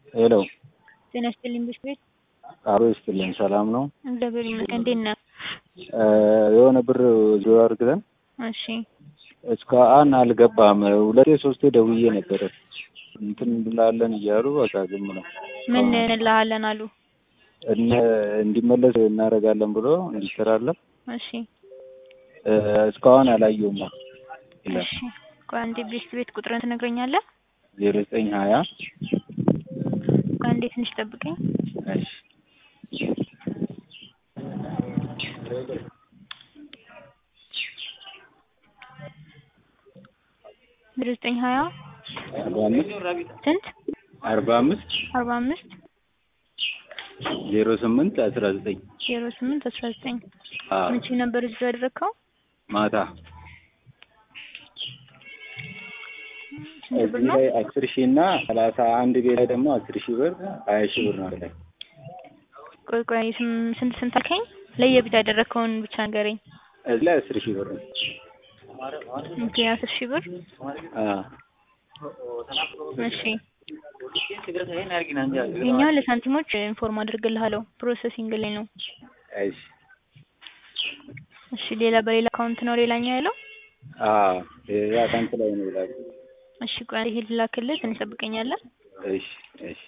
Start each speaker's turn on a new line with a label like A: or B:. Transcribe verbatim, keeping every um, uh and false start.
A: ሄሎ
B: ጤና ይስጥልኝ ብስክሌት
A: አሮ ይስጥልኝ ሰላም ነው
B: እንደብር ይመስገን እንዴት ነህ?
A: የሆነ ብር ጆሮ አድርገን
B: እሺ
A: እስካሁን አልገባም። ሁለቴ ሶስቴ ደውዬ ነበር እንትን እንላለን እያሉ በቃ ዝም ነው።
B: ምን እንላለን አሉ
A: እነ እንዲመለስ እናደርጋለን ብሎ እንዲሰራለን።
B: እሺ
A: እስካሁን አላየውም።
B: እሺ ቆይ አንዴ ብስክሌት ቁጥርን ትነግረኛለህ?
A: ዜሮ ዘጠኝ ሀያ
B: ቆይ አንዴ ትንሽ ጠብቀኝ።
A: እሺ
B: ዜሮ ዘጠኝ ሀያ
A: አርባ አምስት
B: ስንት
A: አርባ አምስት
B: አርባ አምስት
A: ዜሮ ስምንት አስራ ዘጠኝ
B: ዜሮ ስምንት አስራ ዘጠኝ
A: አዎ
B: መቼ ነበር እዚህ ያደረከው?
A: ማታ
B: ስንት ብር ነው?
A: እዚህ ላይ አስር ሺህ እና ሰላሳ አንድ ቤት ላይ ደግሞ አስር ሺህ ብር ሀያ ሺህ ብር ነው ላይ።
B: ቆይ ቆይ ስንት ስንት አልከኝ? ለየብቻ ያደረከውን ብቻ ንገረኝ።
A: እዚህ ላይ አስር ሺህ ብር ነው።
B: ኦኬ አስር ሺህ ብር
A: አዎ
B: እሺ ይኸኛው ለሳንቲሞች ኢንፎርም አድርግልሃለሁ ፕሮሰሲንግ ላይ ነው።
A: እሺ
B: እሺ ሌላ በሌላ አካውንት ነው ሌላኛው ያለው?
A: አዎ ያ አካውንት ላይ ነው ይላል።
B: እሺ ቆይ ይሄ ልላክልህ ትንሽ ጠብቀኛለህ?
A: እሺ እሺ